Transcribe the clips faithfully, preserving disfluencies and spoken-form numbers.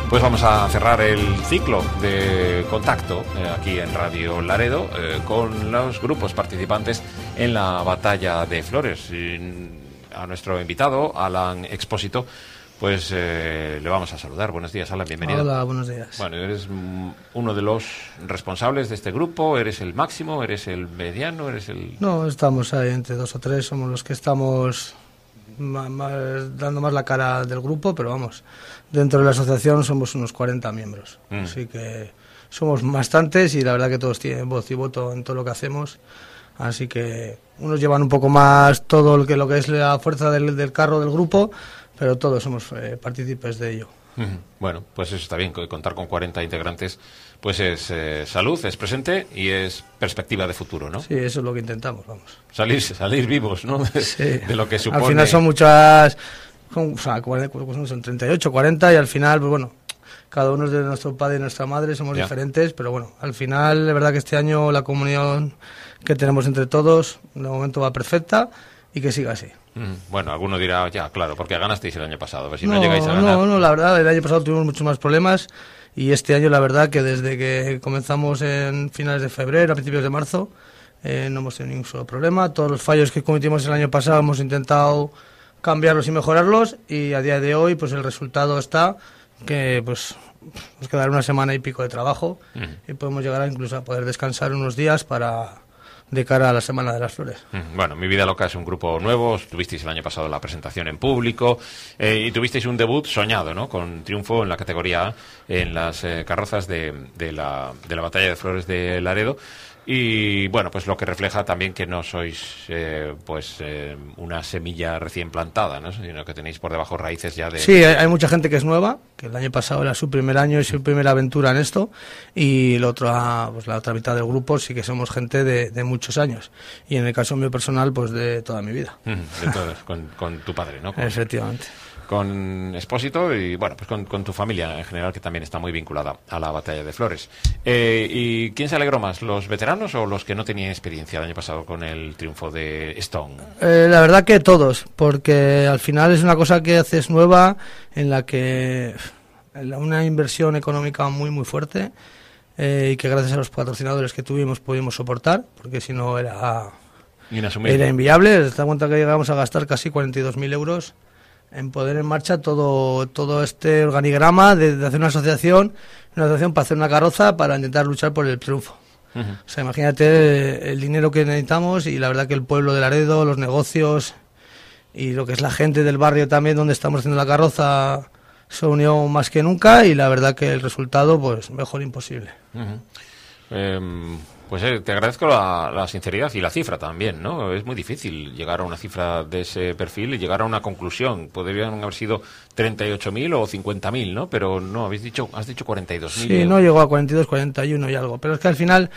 Pues vamos a cerrar el ciclo de contacto eh, aquí en Radio Laredo eh, con los grupos participantes en la Batalla de Flores. Y a nuestro invitado, Alan Expósito, pues eh, le vamos a saludar. Buenos días, Alan, bienvenido. Hola, buenos días. Bueno, eres uno de los responsables de este grupo, ¿eres el máximo, eres el mediano, eres el...? No, estamos ahí entre dos o tres, somos los que estamos más, más, dando más la cara del grupo, pero vamos, dentro de la asociación somos unos cuarenta miembros, mm. así que somos bastantes y la verdad que todos tienen voz y voto en todo lo que hacemos, así que unos llevan un poco más todo lo que, lo que es la fuerza del, del carro del grupo, pero todos somos eh, partícipes de ello. Uh-huh. Bueno, pues eso está bien, contar con cuarenta integrantes, pues es eh, salud, es presente y es perspectiva de futuro, ¿no? Sí, eso es lo que intentamos, vamos. Salir, salir vivos, ¿no? De, sí. de lo que supone... Al final son muchas, son, o sea, son treinta y ocho, cuarenta y al final, pues bueno, cada uno es de nuestro padre y nuestra madre, somos ya. diferentes, pero bueno, al final, es verdad que este año la comunión que tenemos entre todos, de momento va perfecta y que siga así. Bueno, alguno dirá, ya, claro, porque ganasteis el año pasado, a ver si no, no llegáis a ganar. No, no, la verdad, el año pasado tuvimos muchos más problemas y este año la verdad que desde que comenzamos en finales de febrero, a principios de marzo, eh, no hemos tenido ningún solo problema. Todos los fallos que cometimos el año pasado hemos intentado cambiarlos y mejorarlos y a día de hoy pues el resultado está que pues nos quedará una semana y pico de trabajo uh-huh. y podemos llegar a incluso a poder descansar unos días para... de cara a la Semana de las Flores. Bueno, Mi Vida Loca es un grupo nuevo, tuvisteis el año pasado la presentación en público eh, y tuvisteis un debut soñado, ¿no? Con triunfo en la categoría A en las eh, carrozas de, de, la, de la Batalla de Flores de Laredo. Y bueno, pues lo que refleja también que no sois eh, pues eh, una semilla recién plantada, ¿no? Sino que tenéis por debajo raíces ya de... Sí, hay, hay mucha gente que es nueva, que el año pasado era su primer año y su primera aventura en esto, y el otro, pues la otra mitad del grupo sí que somos gente de, de muchos años, y en el caso mío personal, pues de toda mi vida. De todo, con, con tu padre, ¿no? Con... Efectivamente. Con Expósito y bueno, pues con, con tu familia en general, que también está muy vinculada a la Batalla de Flores. Eh, ¿Y quién se alegró más, los veteranos o los que no tenían experiencia el año pasado con el triunfo de Stone? Eh, la verdad que todos, porque al final es una cosa que haces nueva, en la que una inversión económica muy muy fuerte eh, y que gracias a los patrocinadores que tuvimos pudimos soportar, porque si no era, era inviable. Te das cuenta que llegamos a gastar casi cuarenta y dos mil euros en poner en marcha todo todo este organigrama de, de hacer una asociación, una asociación para hacer una carroza para intentar luchar por el triunfo. Uh-huh. O sea, imagínate el dinero que necesitamos y la verdad que el pueblo de Laredo, los negocios y lo que es la gente del barrio también donde estamos haciendo la carroza se unió más que nunca y la verdad que el resultado pues mejor imposible. Uh-huh. Eh, pues eh, te agradezco la, la sinceridad y la cifra también, ¿no? Es muy difícil llegar a una cifra de ese perfil y llegar a una conclusión. Podrían haber sido treinta y ocho mil o cincuenta mil, ¿no? Pero no, habéis dicho, has dicho cuarenta y dos mil. Sí, no llegó a cuarenta y dos, cuarenta y uno y algo. Pero es que al final,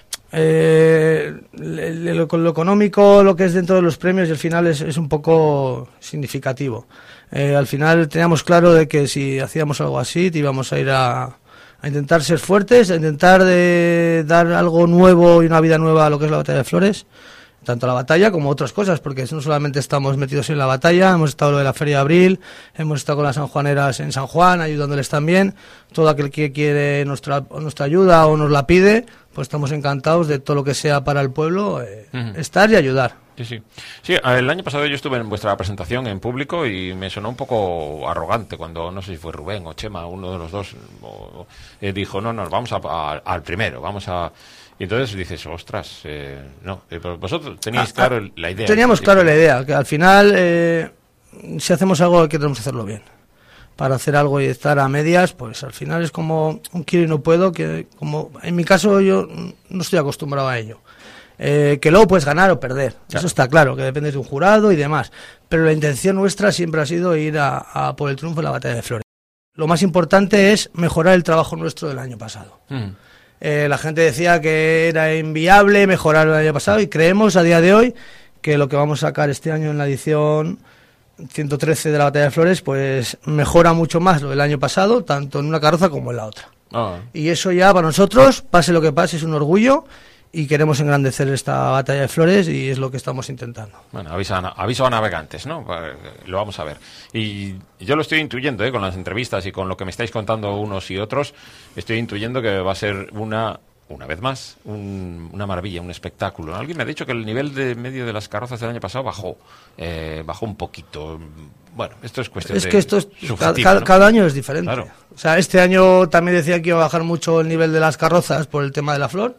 eh, lo, lo económico, lo que es dentro de los premios, y al final es, es un poco significativo. Eh, al final teníamos claro de que si hacíamos algo así, te íbamos a ir a... a intentar ser fuertes, a intentar de dar algo nuevo y una vida nueva a lo que es la Batalla de Flores, tanto la batalla como otras cosas, porque no solamente estamos metidos en la batalla, hemos estado en la Feria de Abril, hemos estado con las sanjuaneras en San Juan, ayudándoles también, todo aquel que quiere nuestra nuestra ayuda o nos la pide, pues estamos encantados de todo lo que sea para el pueblo, eh, uh-huh. estar y ayudar. Sí, sí. Sí, el año pasado yo estuve en vuestra presentación en público y me sonó un poco arrogante cuando, no sé si fue Rubén o Chema, uno de los dos, o, eh, dijo, no, no, vamos a, a, al primero, vamos a... Y entonces dices, ostras, eh, no, eh, vosotros teníais ah, claro la idea. Teníamos ¿sí? claro la idea, que al final, eh, si hacemos algo, que tenemos que hacerlo bien. Para hacer algo y estar a medias, pues al final es como un quiero y no puedo, que como en mi caso yo no estoy acostumbrado a ello. Eh, que luego puedes ganar o perder, claro. Eso está claro, que depende de un jurado y demás, pero la intención nuestra siempre ha sido ir a, a por el triunfo en la Batalla de Flores. Lo más importante es mejorar el trabajo nuestro del año pasado. Mm. Eh, la gente decía que era inviable mejorar el año pasado y creemos a día de hoy que lo que vamos a sacar este año en la edición ciento trece de la Batalla de Flores pues mejora mucho más lo del año pasado, tanto en una carroza como en la otra. Oh. Y eso ya para nosotros, pase lo que pase, es un orgullo. y queremos engrandecer esta batalla de flores y es lo que estamos intentando. Bueno, aviso a, aviso a navegantes, ¿no? Lo vamos a ver. Y yo lo estoy intuyendo, ¿eh? Con las entrevistas y con lo que me estáis contando unos y otros, estoy intuyendo que va a ser una, una vez más, un, una maravilla, un espectáculo. Alguien me ha dicho que el nivel de medio de las carrozas del año pasado bajó, eh, bajó un poquito. Bueno, esto es cuestión es de... Es que esto es, cada, ¿no? cada año es diferente. Claro. O sea, este año también decía que iba a bajar mucho el nivel de las carrozas por el tema de la flor.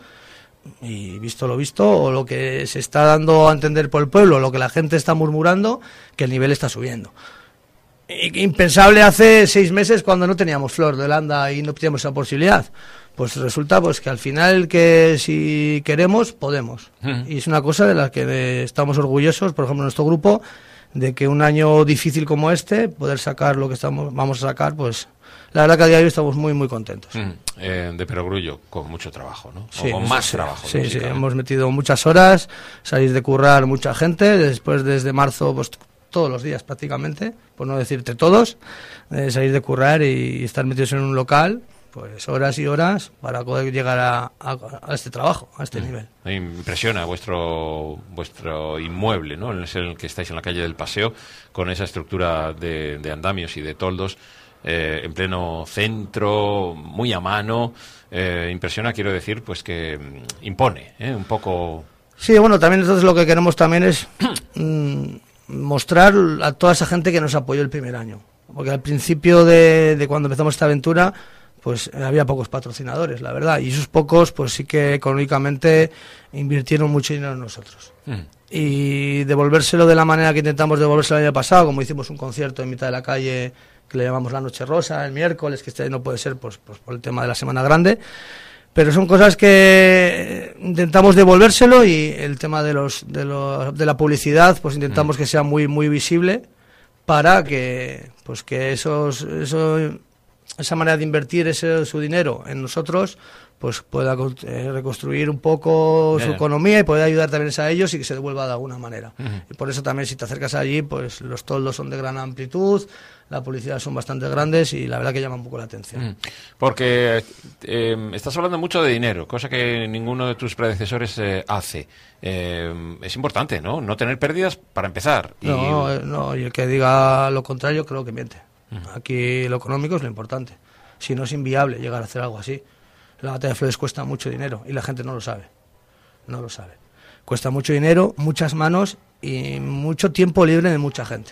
Y visto lo visto, o lo que se está dando a entender por el pueblo, lo que la gente está murmurando, que el nivel está subiendo. Impensable hace seis meses cuando no teníamos flor de Holanda y no teníamos esa posibilidad. Pues resulta pues que al final que si queremos, podemos. Uh-huh. Y es una cosa de la que estamos orgullosos, por ejemplo, en nuestro grupo, de que un año difícil como este, poder sacar lo que estamos vamos a sacar, pues la verdad que a día de hoy estamos muy, muy contentos. Mm, eh, de Perogrullo, con mucho trabajo, ¿no? Sí, o con más sí, trabajo. Sí, sí, hemos metido muchas horas, salir de currar mucha gente, después desde marzo, pues todos los días prácticamente, por no decirte todos, eh, salir de currar y estar metidos en un local, pues horas y horas para poder llegar a, a, a este trabajo, a este mm. nivel. Me impresiona vuestro vuestro inmueble, ¿no? Es el que estáis en la calle del Paseo, con esa estructura de, de andamios y de toldos, Eh, en pleno centro, muy a mano. Eh, impresiona, quiero decir, pues que mm, impone, ¿eh? Un poco... Sí, bueno, también entonces lo que queremos también es mm, mostrar a toda esa gente que nos apoyó el primer año. Porque al principio de, de cuando empezamos esta aventura, pues había pocos patrocinadores, la verdad. Y esos pocos, pues sí que económicamente invirtieron mucho dinero en nosotros. Mm. Y devolvérselo de la manera que intentamos devolvérselo el año pasado, como hicimos un concierto en mitad de la calle que le llamamos la Noche Rosa el miércoles, que este no puede ser pues, pues por el tema de la Semana Grande, pero son cosas que intentamos devolvérselo, y el tema de los de, los, de la publicidad pues intentamos mm. que sea muy muy visible para que pues que esos eso, esa manera de invertir ese su dinero en nosotros pues pueda eh, reconstruir un poco yeah. su economía y poder ayudar también a ellos y que se devuelva de alguna manera. Uh-huh. Y por eso también si te acercas allí, pues los toldos son de gran amplitud, la publicidad son bastante grandes y la verdad que llama un poco la atención. Uh-huh. Porque eh, estás hablando mucho de dinero, cosa que ninguno de tus predecesores eh, hace. Eh, es importante, ¿no? No tener pérdidas para empezar. Y... No, no, y el que diga lo contrario creo que miente. Uh-huh. Aquí lo económico es lo importante. Si no es inviable llegar a hacer algo así. La batalla de flores cuesta mucho dinero y la gente no lo sabe, no lo sabe. Cuesta mucho dinero, muchas manos y mucho tiempo libre de mucha gente,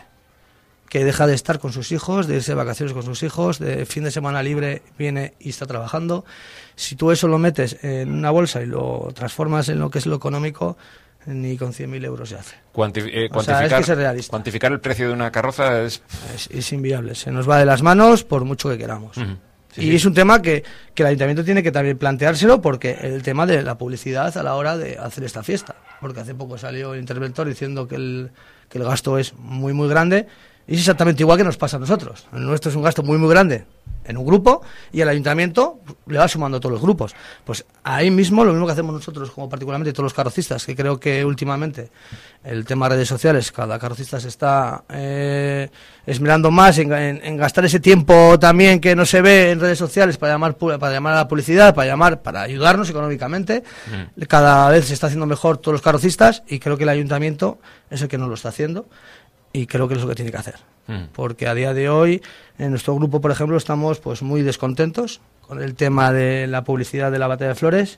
que deja de estar con sus hijos, de irse de vacaciones con sus hijos, de fin de semana libre viene y está trabajando. Si tú eso lo metes en una bolsa y lo transformas en lo que es lo económico, ni con cien mil euros se hace. Cuantif eh, o sea, es que ser realista. Cuantificar el precio de una carroza es... es... Es inviable, se nos va de las manos por mucho que queramos. Uh-huh. Sí, y sí. Es un tema que, que el ayuntamiento tiene que también planteárselo, porque el tema de la publicidad a la hora de hacer esta fiesta, porque hace poco salió el interventor diciendo que el, que el gasto es muy muy grande, y es exactamente igual que nos pasa a nosotros. El nuestro es un gasto muy muy grande en un grupo y el ayuntamiento le va sumando a todos los grupos. Pues ahí mismo lo mismo que hacemos nosotros, como particularmente todos los carrocistas, que creo que últimamente el tema de redes sociales, cada carrocista se está eh, esmerando más en, en, en gastar ese tiempo también que no se ve en redes sociales para llamar para llamar a la publicidad, para llamar para ayudarnos económicamente. Mm. Cada vez se está haciendo mejor todos los carrocistas y creo que el ayuntamiento es el que no lo está haciendo. Y creo que es lo que tiene que hacer. Mm. Porque a día de hoy, en nuestro grupo, por ejemplo, estamos pues muy descontentos con el tema de la publicidad de la batalla de flores.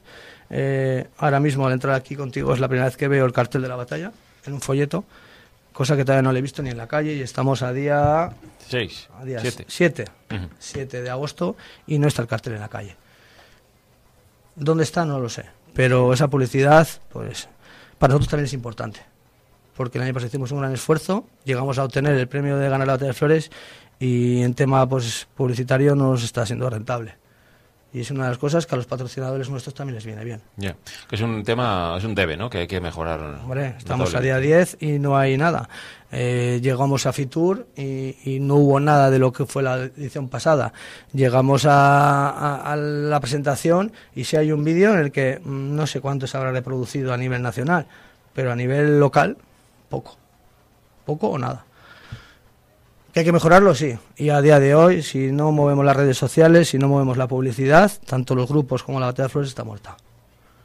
Eh, ahora mismo, al entrar aquí contigo, es la primera vez que veo el cartel de la batalla en un folleto, cosa que todavía no le he visto ni en la calle, y estamos a día... seis, a día siete. siete, uh-huh. siete de agosto, y no está el cartel en la calle. ¿Dónde está? No lo sé. Pero esa publicidad, pues, para nosotros también es importante. Porque el año pasado hicimos un gran esfuerzo, llegamos a obtener el premio de ganar la batalla de flores y en tema pues publicitario no nos está siendo rentable. Y es una de las cosas que a los patrocinadores nuestros también les viene bien. Ya, yeah. Que es un tema, es un debe, ¿no? Que hay que mejorar. Hombre, estamos a día diez y no hay nada. Eh, llegamos a Fitur y, y no hubo nada de lo que fue la edición pasada. Llegamos a, a, a la presentación y sí hay un vídeo en el que no sé cuánto se habrá reproducido a nivel nacional, pero a nivel local... poco, poco o nada. ¿Que hay que mejorarlo? Sí. Y a día de hoy, si no movemos las redes sociales, si no movemos la publicidad, tanto los grupos como la batalla de flores está muerta.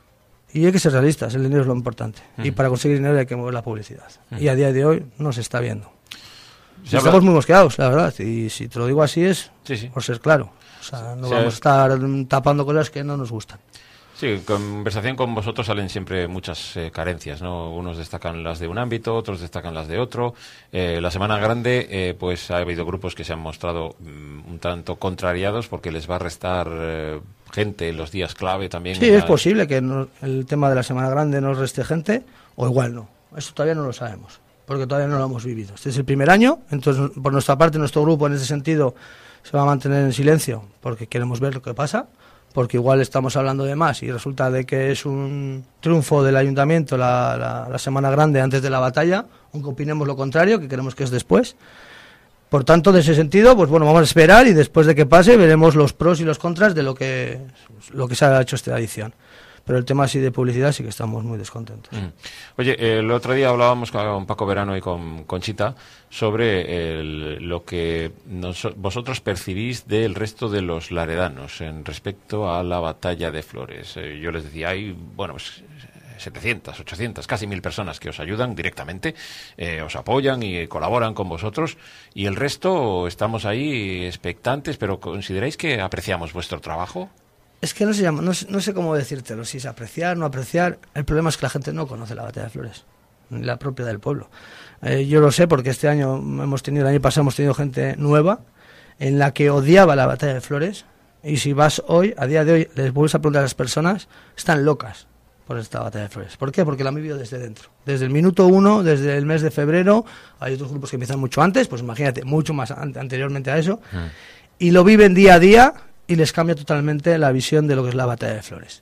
Y hay que ser realistas, el dinero es lo importante. Uh-huh. Y para conseguir dinero hay que mover la publicidad. Uh-huh. Y a día de hoy no se está viendo. Se Estamos habla... muy mosqueados, la verdad. Y si te lo digo así es sí, sí. por ser claro. O sea, no sí, vamos a estar tapando cosas que no nos gustan. Sí, conversación con vosotros salen siempre muchas eh, carencias, ¿no? Unos destacan las de un ámbito, otros destacan las de otro. Eh, la Semana Grande, eh, pues ha habido grupos que se han mostrado um, un tanto contrariados porque les va a restar eh, gente en los días clave también. Sí, es la... posible que no, el tema de la Semana Grande nos reste gente, o igual no. Eso todavía no lo sabemos, porque todavía no lo hemos vivido. Este es el primer año, entonces por nuestra parte, nuestro grupo en ese sentido se va a mantener en silencio porque queremos ver lo que pasa. Porque igual estamos hablando de más y resulta de que es un triunfo del ayuntamiento la, la, la Semana Grande antes de la batalla, aunque opinemos lo contrario, que creemos que es después. Por tanto, de ese sentido, pues bueno, vamos a esperar y después de que pase veremos los pros y los contras de lo que, lo que se ha hecho esta edición. Pero el tema así de publicidad sí que estamos muy descontentos. Mm. Oye, el otro día hablábamos con Paco Verano y con Conchita sobre el, lo que nos, vosotros percibís del resto de los laredanos en respecto a la batalla de Flores. Eh, yo les decía, hay, bueno, pues setecientas, ochocientas, casi mil personas que os ayudan directamente, eh, os apoyan y colaboran con vosotros, y el resto estamos ahí expectantes, pero ¿consideráis que apreciamos vuestro trabajo? Es que no se llama, no, no sé cómo decírtelo, si es apreciar, no apreciar. El problema es que la gente no conoce la batalla de Flores, la propia del pueblo. Eh, yo lo sé porque este año hemos tenido, el año pasado hemos tenido gente nueva en la que odiaba la batalla de Flores, y si vas hoy, a día de hoy, les vuelves a preguntar a las personas, están locas por esta batalla de Flores. ¿Por qué? Porque la han vivido desde dentro. Desde el minuto uno, desde el mes de febrero, hay otros grupos que empiezan mucho antes, pues imagínate, mucho más an- anteriormente a eso, mm. y lo viven día a día, y les cambia totalmente la visión de lo que es la batalla de Flores.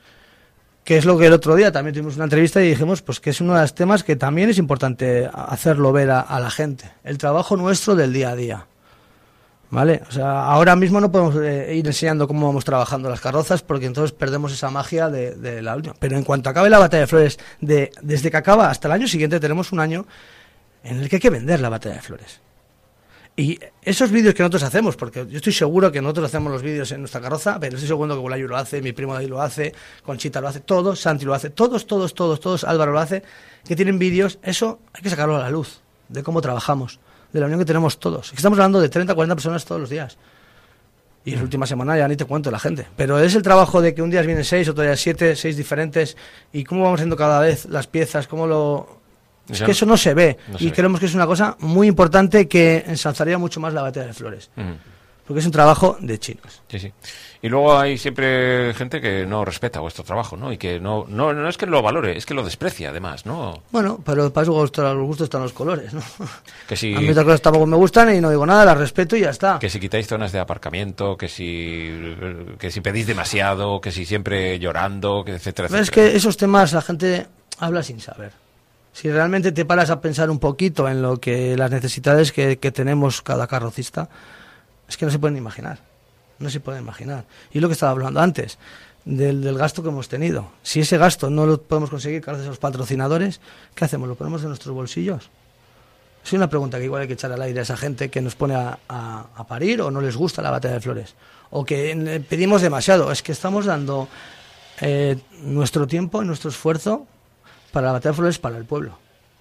Que es lo que el otro día también tuvimos una entrevista y dijimos pues que es uno de los temas que también es importante hacerlo ver a, a la gente. El trabajo nuestro del día a día. ¿Vale? O sea, ahora mismo no podemos eh, ir enseñando cómo vamos trabajando las carrozas porque entonces perdemos esa magia de, de la última. Pero en cuanto acabe la batalla de Flores, de, desde que acaba hasta el año siguiente tenemos un año en el que hay que vender la batalla de Flores. Y esos vídeos que nosotros hacemos, porque yo estoy seguro que nosotros hacemos los vídeos en nuestra carroza, pero estoy seguro que Bolayu lo hace, mi primo David lo hace, Conchita lo hace, todos, Santi lo hace, todos, todos, todos, todos, Álvaro lo hace, que tienen vídeos, eso hay que sacarlo a la luz, de cómo trabajamos, de la unión que tenemos todos. Estamos hablando de treinta, cuarenta personas todos los días. Y en la última semana ya ni te cuento la gente. Pero es el trabajo de que un día vienen seis, otro día siete, seis diferentes, y cómo vamos haciendo cada vez las piezas, cómo lo... Es que eso no se ve, no se y ve. Creemos que es una cosa muy importante que ensalzaría mucho más la batalla de Flores. Uh-huh. Porque es un trabajo de chinos. Sí, sí. Y luego hay siempre gente que no respeta vuestro trabajo, ¿no? Y que no no, no es que lo valore, es que lo desprecia, además, ¿no? Bueno, pero para eso los gustos están los colores, ¿no? Que si... A mí otras cosas tampoco me gustan y no digo nada, las respeto y ya está. Que si quitáis zonas de aparcamiento, que si que si pedís demasiado, que si siempre llorando, que etcétera, etcétera. Es que esos temas la gente habla sin saber. Si realmente te paras a pensar un poquito en lo que las necesidades que, que tenemos cada carrocista, es que no se pueden imaginar, no se pueden imaginar. Y lo que estaba hablando antes, del, del gasto que hemos tenido. Si ese gasto no lo podemos conseguir gracias a los patrocinadores, ¿qué hacemos? ¿Lo ponemos en nuestros bolsillos? Es una pregunta que igual hay que echar al aire a esa gente que nos pone a, a, a parir o no les gusta la batalla de Flores. O que pedimos demasiado. Es que estamos dando eh, nuestro tiempo y nuestro esfuerzo para la batalla de Flores, para el pueblo.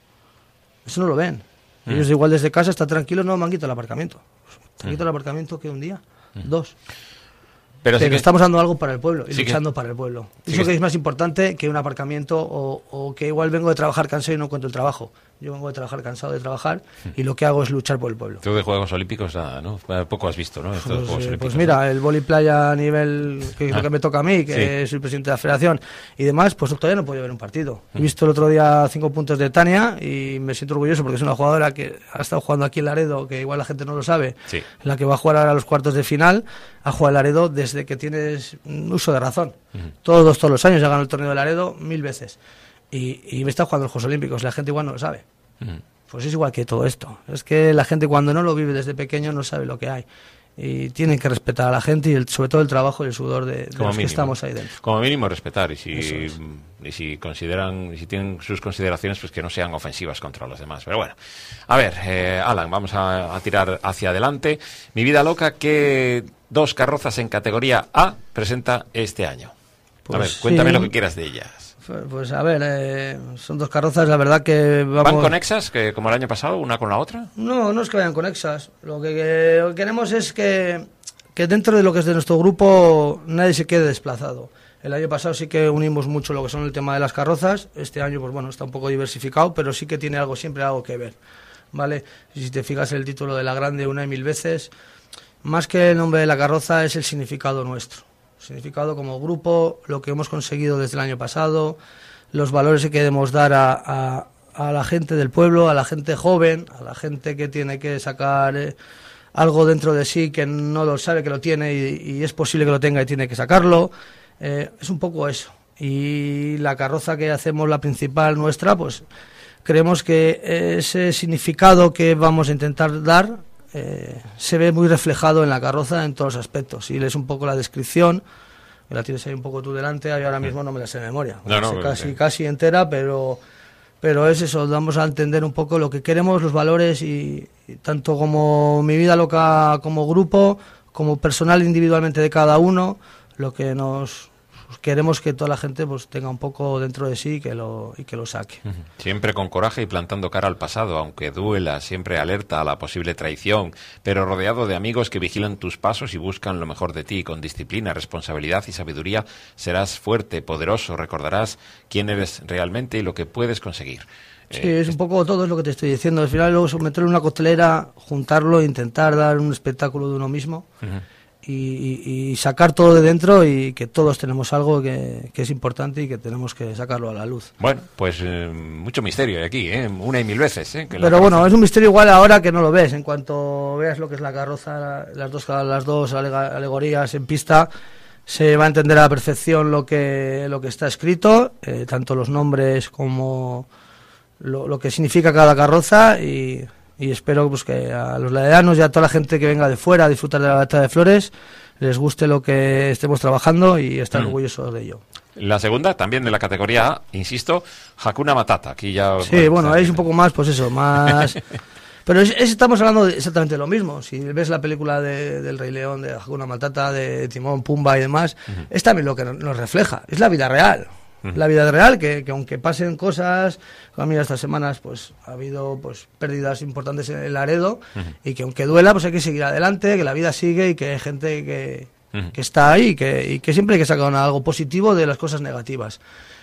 Eso no lo ven. Mm. Ellos igual desde casa están tranquilos, no me han quitado el aparcamiento. ¿Te han quitado mm. el aparcamiento que un día? Mm. Dos. Pero, Pero sí que... estamos dando algo para el pueblo y sí luchando que... para el pueblo. Sí Eso que... que es más importante que un aparcamiento o, o que igual vengo de trabajar cansado y no encuentro el trabajo. Yo vengo de trabajar cansado de trabajar y lo que hago es luchar por el pueblo. Tú de Juegos Olímpicos nada, ¿no? Poco has visto, ¿no? Estos pues, Juegos eh, Olímpicos, pues mira, ¿no? el voliplaya a nivel que es ah. lo que me toca a mí, que sí. soy presidente de la federación y demás, pues todavía no he podido ver un partido. Mm. He visto el otro día cinco puntos de Tania y me siento orgulloso porque es una jugadora que ha estado jugando aquí en Laredo, que igual la gente no lo sabe, sí. en la que va a jugar ahora a los cuartos de final, ha jugado en Laredo desde que tienes uso de razón. Mm. Todos, todos los años ha ganado el torneo de Laredo mil veces. Y, y me está jugando los Juegos Olímpicos, la gente igual no lo sabe. Mm. Pues es igual que todo esto. Es que la gente cuando no lo vive desde pequeño no sabe lo que hay. Y tienen que respetar a la gente y el, sobre todo el trabajo y el sudor de, de los mínimo. que estamos ahí dentro. Como mínimo respetar y si, es. y si consideran, y si tienen sus consideraciones, pues que no sean ofensivas contra los demás. Pero bueno, a ver, eh, Alan, vamos a, a tirar hacia adelante. Mi vida loca, ¿qué dos carrozas en categoría A presenta este año? Pues a ver, cuéntame sí. lo que quieras de ellas. Pues a ver, eh, son dos carrozas, la verdad que vamos... ¿Van conexas, que como el año pasado, una con la otra? No, no es que vayan conexas. Lo que, que, lo que queremos es que, que dentro de lo que es de nuestro grupo nadie se quede desplazado. El año pasado sí que unimos mucho lo que son el tema de las carrozas. Este año, pues bueno, está un poco diversificado, pero sí que tiene algo, siempre algo que ver, ¿vale? Y si te fijas el título de La Grande una y mil veces, más que el nombre de la carroza es el significado nuestro. Significado como grupo, lo que hemos conseguido desde el año pasado, los valores que queremos dar a, a, a la gente del pueblo, a la gente joven, a la gente que tiene que sacar eh, algo dentro de sí que no lo sabe que lo tiene y, y es posible que lo tenga y tiene que sacarlo. Eh, es un poco eso. Y la carroza que hacemos, la principal nuestra, pues creemos que ese significado que vamos a intentar dar Eh, se ve muy reflejado en la carroza en todos los aspectos. Si lees un poco la descripción, que la tienes ahí un poco tú delante, yo ahora mismo no me la sé de memoria, no, no, sé casi, eh. casi entera, pero, pero es eso, damos a entender un poco lo que queremos, los valores, y, y tanto como mi vida loca como grupo, como personal individualmente de cada uno, lo que nos... queremos que toda la gente pues tenga un poco dentro de sí que lo, y que lo saque. Siempre con coraje y plantando cara al pasado, aunque duela, siempre alerta a la posible traición, pero rodeado de amigos que vigilan tus pasos y buscan lo mejor de ti. Con disciplina, responsabilidad y sabiduría serás fuerte, poderoso, recordarás quién eres realmente y lo que puedes conseguir. Sí, eh, es un poco todo es lo que te estoy diciendo. Al final luego meterlo en una costelera, juntarlo, intentar dar un espectáculo de uno mismo. Uh-huh. Y, y, y sacar todo de dentro, y que todos tenemos algo que, que es importante y que tenemos que sacarlo a la luz. Bueno, pues eh, mucho misterio hay aquí, ¿eh? Una y mil veces. ¿eh? Que Pero bueno, es un misterio igual ahora que no lo ves. En cuanto veas lo que es la carroza, las dos, las dos alegorías en pista, se va a entender a la perfección lo que, lo que está escrito, eh, tanto los nombres como lo, lo que significa cada carroza, y... y espero pues que a los ladeanos y a toda la gente que venga de fuera a disfrutar de la Batalla de Flores les guste lo que estemos trabajando y están mm. orgullosos de ello. La segunda, también de la categoría A, insisto, Hakuna Matata. Aquí ya... Sí, bueno, ahí es un poco más, pues eso, más... Pero es, es, estamos hablando de exactamente lo mismo. Si ves la película de, del Rey León, de Hakuna Matata, de Timón, Pumba y demás, uh-huh. es también lo que nos refleja, es la vida real. La vida real, que, que aunque pasen cosas, a mí estas semanas pues ha habido pues pérdidas importantes en el Laredo, uh-huh. y que aunque duela, pues hay que seguir adelante, que la vida sigue y que hay gente que, uh-huh. que está ahí y que, y que siempre hay que sacar algo positivo de las cosas negativas.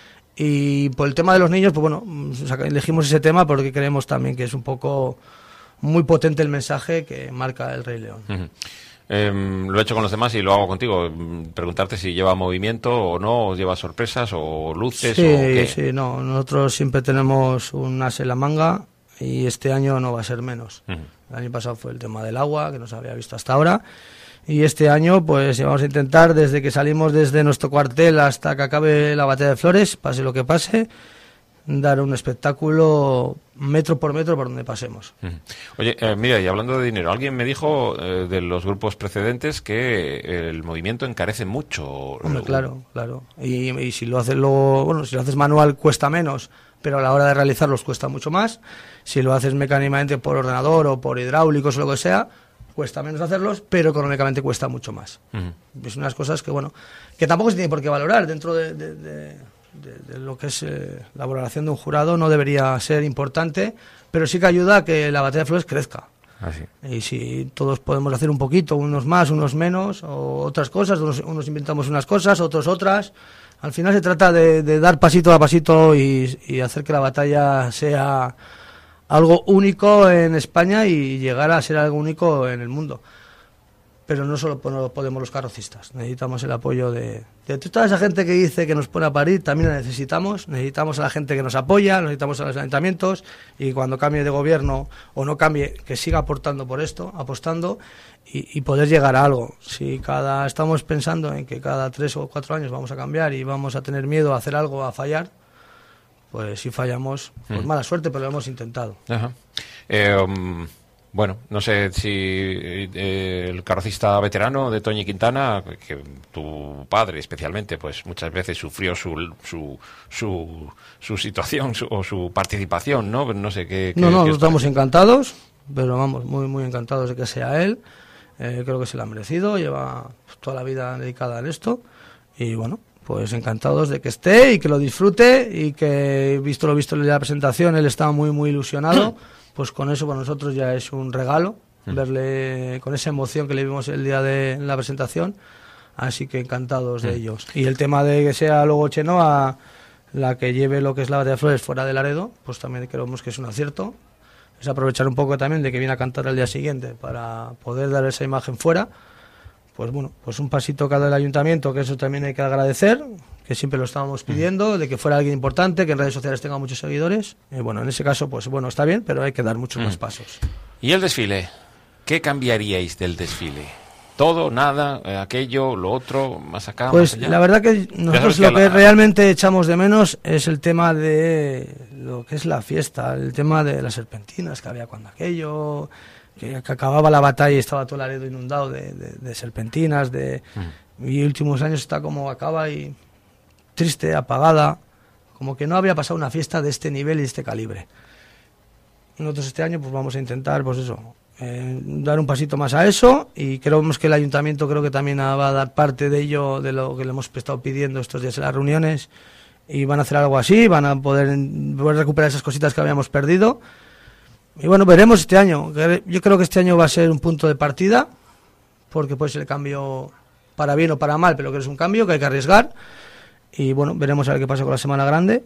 Y por el tema de los niños, pues bueno, elegimos ese tema porque creemos también que es un poco muy potente el mensaje que marca el Rey León. Uh-huh. Eh, lo he hecho con los demás y lo hago contigo. Preguntarte si lleva movimiento o no, o lleva sorpresas o luces. Sí, o qué. sí, no. Nosotros siempre tenemos un as en la manga y este año no va a ser menos. Uh-huh. El año pasado fue el tema del agua, que no se había visto hasta ahora. Y este año, pues vamos a intentar, desde que salimos desde nuestro cuartel hasta que acabe la Batalla de Flores, pase lo que pase, dar un espectáculo metro por metro por donde pasemos. Uh-huh. Oye, eh, mira, y hablando de dinero, alguien me dijo eh, de los grupos precedentes que el movimiento encarece mucho. Hombre, claro, claro. Y, y si lo haces luego, bueno, si lo haces manual cuesta menos, pero a la hora de realizarlos cuesta mucho más. Si lo haces mecánicamente por ordenador o por hidráulicos o lo que sea, cuesta menos hacerlos, pero económicamente cuesta mucho más. Uh-huh. Es unas cosas que, bueno, que tampoco se tiene por qué valorar dentro de... de, de De, de lo que es eh, la valoración de un jurado. No debería ser importante, pero sí que ayuda a que la Batalla de Flores crezca. Ah, sí. Y si todos podemos hacer un poquito, unos más, unos menos, o otras cosas, unos, unos inventamos unas cosas, otros otras, al final se trata de, de dar pasito a pasito y, y hacer que la batalla sea algo único en España y llegar a ser algo único en el mundo. Pero no solo podemos los carrocistas, necesitamos el apoyo de, de toda esa gente que dice que nos pone a parir, también la necesitamos, necesitamos a la gente que nos apoya, necesitamos a los ayuntamientos, y cuando cambie de gobierno o no cambie, que siga aportando por esto, apostando, y, y poder llegar a algo. Si cada estamos pensando en que cada tres o cuatro años vamos a cambiar y vamos a tener miedo a hacer algo, a fallar, pues si fallamos, pues mm. mala suerte, pero lo hemos intentado. Ajá. Eh, um... Bueno, no sé si eh, el carrocista veterano de Toñi Quintana, que tu padre especialmente, pues muchas veces sufrió su su su, su situación su, o su participación, ¿no? No sé qué... qué no, no, qué estamos encantados, pero vamos, muy muy encantados de que sea él. Eh, creo que se lo ha merecido, lleva toda la vida dedicada en esto y bueno, pues encantados de que esté y que lo disfrute y que, visto lo visto en la presentación, él estaba muy, muy ilusionado, pues con eso para nosotros ya es un regalo, verle con esa emoción que le vimos el día de la presentación, así que encantados de ellos. Y el tema de que sea luego Chenoa la que lleve lo que es la Batalla de Flores fuera de Laredo, pues también creemos que es un acierto, es aprovechar un poco también de que viene a cantar al día siguiente para poder dar esa imagen fuera. Pues bueno, pues un pasito cada del ayuntamiento, que eso también hay que agradecer, que siempre lo estábamos pidiendo, de que fuera alguien importante, que en redes sociales tenga muchos seguidores. Y bueno, en ese caso, pues bueno, está bien, pero hay que dar muchos mm. más pasos. ¿Y el desfile? ¿Qué cambiaríais del desfile? ¿Todo, nada, eh, aquello, lo otro, más acá, pues más allá? La verdad que nosotros que lo que la... realmente echamos de menos es el tema de lo que es la fiesta, el tema de las serpentinas que había cuando aquello... Que, que acababa la batalla y estaba todo Laredo inundado de, de, de serpentinas, de mm. y últimos años está como acaba y triste, apagada, como que no había pasado una fiesta de este nivel y de este calibre. Nosotros este año pues vamos a intentar, pues eso, eh, dar un pasito más a eso, y creemos que el ayuntamiento creo que también va a dar parte de ello, de lo que le hemos estado pidiendo estos días en las reuniones, y van a hacer algo así, van a poder, poder recuperar esas cositas que habíamos perdido. Y bueno, veremos este año. Yo creo que este año va a ser un punto de partida, porque puede ser el cambio para bien o para mal, pero que es un cambio que hay que arriesgar. Y bueno, veremos a ver qué pasa con la Semana Grande.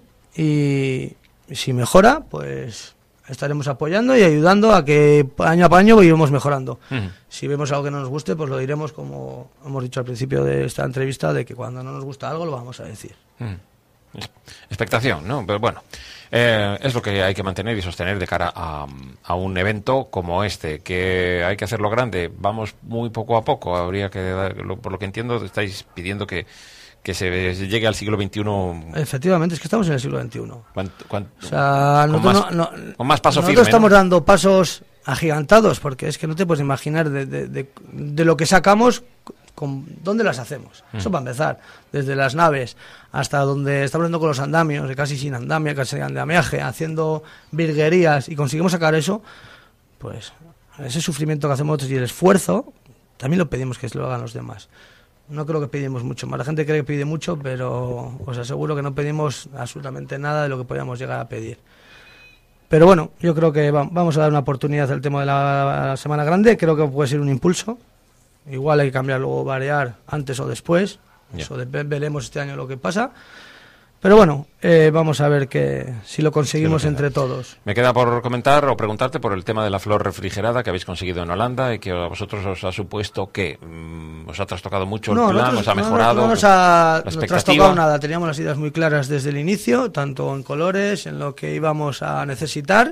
Y si mejora, pues estaremos apoyando y ayudando a que año a año vayamos mejorando. Uh-huh. Si vemos algo que no nos guste, pues lo diremos, como hemos dicho al principio de esta entrevista, de que cuando no nos gusta algo lo vamos a decir. Uh-huh. Expectación, ¿no? Pero bueno, eh, es lo que hay que mantener y sostener de cara a, a un evento como este, que hay que hacerlo grande. Vamos muy poco a poco. Habría que, lo, por lo que entiendo, estáis pidiendo que, que se llegue al siglo veintiuno. Efectivamente, es que estamos en el siglo veintiuno. ¿Cuánto, cuánto, o sea, con, más, no, no, con más paso nosotros firme, estamos ¿no? dando pasos agigantados, porque es que no te puedes imaginar de, de, de, de lo que sacamos. Con, ¿Dónde las hacemos? Mm. Eso para empezar, desde las naves hasta donde estamos yendo con los andamios, casi sin andamia, casi sin andamiaje, haciendo virguerías, y conseguimos sacar eso, pues ese sufrimiento que hacemos nosotros y el esfuerzo, también lo pedimos que lo hagan los demás. No creo que pedimos mucho más, la gente cree que pide mucho, pero os aseguro que no pedimos absolutamente nada de lo que podíamos llegar a pedir. Pero bueno, yo creo que va, vamos a dar una oportunidad al tema de la, la Semana Grande, creo que puede ser un impulso. Igual hay que cambiar, luego variar antes o después. Yeah. Eso de, veremos este año lo que pasa. Pero bueno, eh, vamos a ver que si lo conseguimos sí, lo entre todos. Me queda por comentar o preguntarte por el tema de la flor refrigerada que habéis conseguido en Holanda y que a vosotros os ha supuesto que mmm, os ha trastocado mucho el no, plan, nosotros, os ha mejorado. No, no nos ha no trastocado nada. Teníamos las ideas muy claras desde el inicio, tanto en colores, en lo que íbamos a necesitar,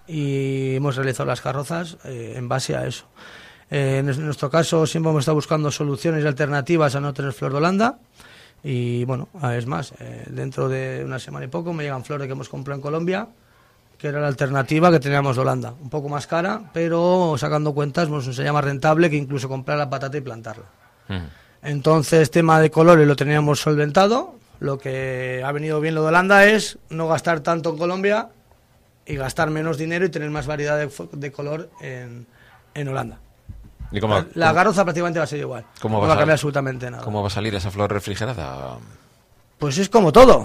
y hemos realizado las carrozas eh, en base a eso. Eh, en nuestro caso siempre hemos estado buscando soluciones y alternativas a no tener flor de Holanda, y bueno, es más, eh, dentro de una semana y poco me llegan flores que hemos comprado en Colombia, que era la alternativa que teníamos de Holanda, un poco más cara, pero sacando cuentas nos sería más rentable que incluso comprar la patata y plantarla. Uh-huh. Entonces, tema de colores lo teníamos solventado. Lo que ha venido bien lo de Holanda es no gastar tanto en Colombia y gastar menos dinero y tener más variedad de, de color en, en Holanda. ¿Y cómo, la cómo, garroza prácticamente va a ser igual, ¿cómo no va va a cambiar absolutamente nada. ¿Cómo va a salir esa flor refrigerada? Pues es como todo,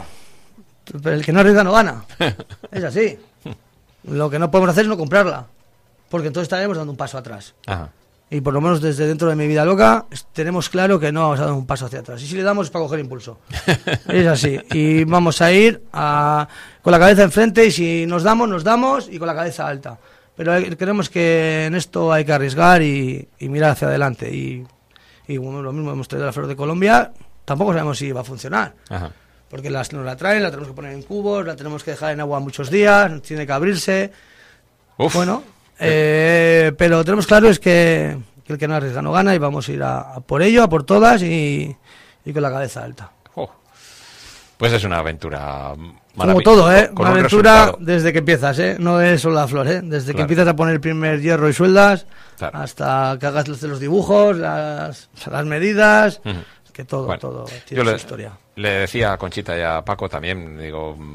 el que no arriesga no gana, es así. Lo que no podemos hacer es no comprarla, porque entonces estaríamos dando un paso atrás. Ajá. Y por lo menos desde dentro de mi vida loca tenemos claro que no vamos a dar un paso hacia atrás, y si le damos es para coger impulso. Es así, y vamos a ir a, con la cabeza enfrente, y si nos damos, nos damos, y con la cabeza alta. Pero hay, creemos que en esto hay que arriesgar y, y mirar hacia adelante. Y, y bueno, lo mismo hemos traído la flor de Colombia, tampoco sabemos si va a funcionar. Ajá. Porque las, nos la traen, la tenemos que poner en cubos, la tenemos que dejar en agua muchos días, tiene que abrirse. Uf. Bueno, eh, pero tenemos claro es que, que el que no arriesga no gana, y vamos a ir a, a por ello, a por todas, y, y con la cabeza alta. Oh. Pues es una aventura como todo, ¿eh? Con, con una aventura resultado. Desde que empiezas, ¿eh? No es solo la flor, ¿eh? Desde claro. que empiezas a poner el primer hierro y sueldas, claro. hasta que hagas los dibujos, las, las medidas, uh-huh. que todo, bueno, todo tiene su le, historia. Le decía a Conchita y a Paco también, digo,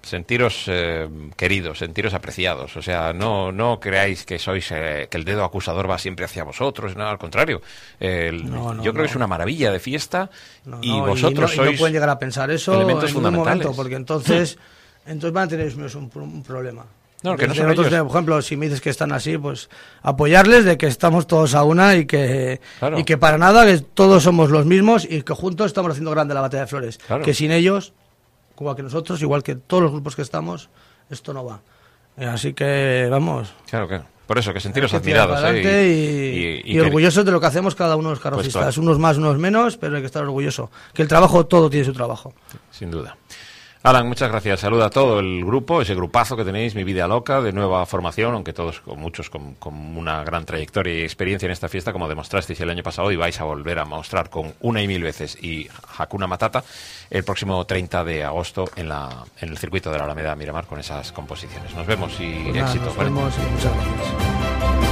sentiros eh, queridos, sentiros apreciados. O sea, no no creáis que sois eh, que el dedo acusador va siempre hacia vosotros, no, al contrario. El, no, no, yo creo no. que es una maravilla de fiesta no, y no, vosotros y no, sois y no pueden llegar a pensar eso elementos en ningún fundamentales. momento, porque entonces, entonces van a tener ellos un, un problema. No, que no son nosotros, ellos. por ejemplo, si me dices que están así, pues apoyarles de que estamos todos a una y que Claro. y que para nada, que todos somos los mismos y que juntos estamos haciendo grande la Batalla de Flores. Claro. Que sin ellos, igual que nosotros, igual que todos los grupos que estamos, esto no va. Eh, Así que, vamos... Claro, claro. Por eso, que sentiros hay que tirar admirados. para ¿eh? adelante Y, y, y- y y que- orgullosos de lo que hacemos cada uno de los carrocistas. Pues claro. Unos más, unos menos, pero hay que estar orgulloso. Que el trabajo, todo tiene su trabajo. Sin duda. Alan, muchas gracias. Saluda a todo el grupo, ese grupazo que tenéis, Mi Vida Loca, de nueva formación, aunque todos, con muchos, con, con una gran trayectoria y experiencia en esta fiesta, como demostrasteis el año pasado, y vais a volver a mostrar con una y mil veces y Hakuna Matata el próximo treinta de agosto en, la, en el circuito de la Alameda Miramar con esas composiciones. Nos vemos y Pues nada, éxito. nos ¿vale? vemos y muchas gracias.